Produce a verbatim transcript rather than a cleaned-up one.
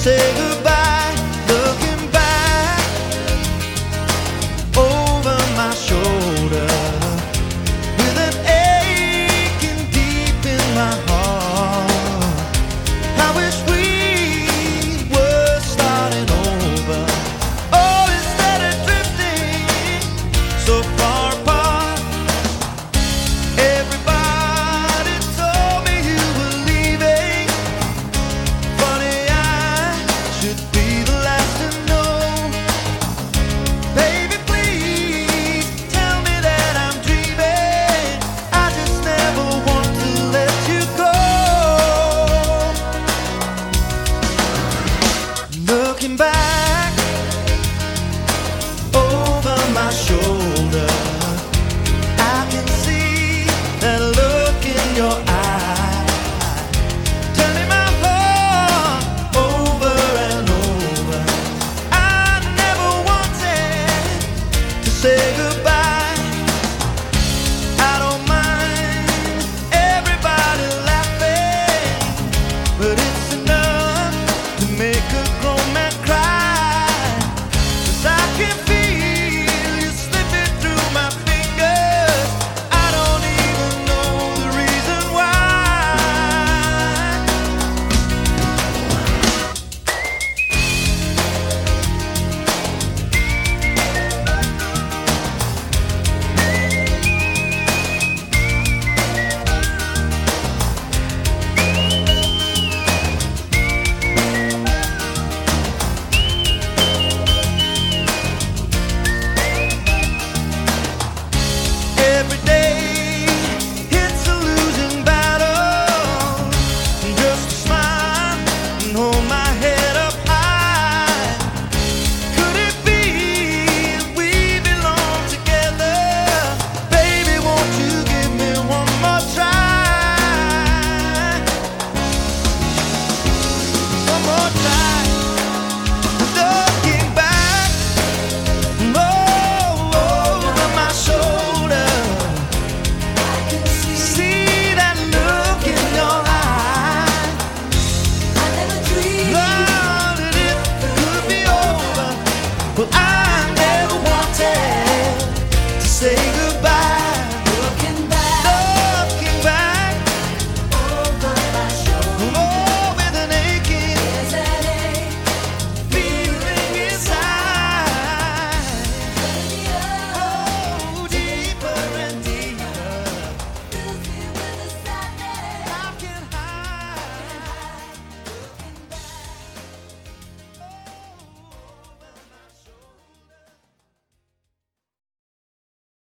say goodbye, looking back over my shoulder with an aching deep in my heart. I wish we were starting over. Oh, instead of drifting so far apart. Everybody told me you were leaving. Funny, I should be the last to know. Baby, please tell me that I'm dreaming. I just never want to let you go. Looking back over my shoulder, I can see that look in your eye, turning my heart over and over. I never wanted to say goodbye. I don't mind everybody laughing, but it's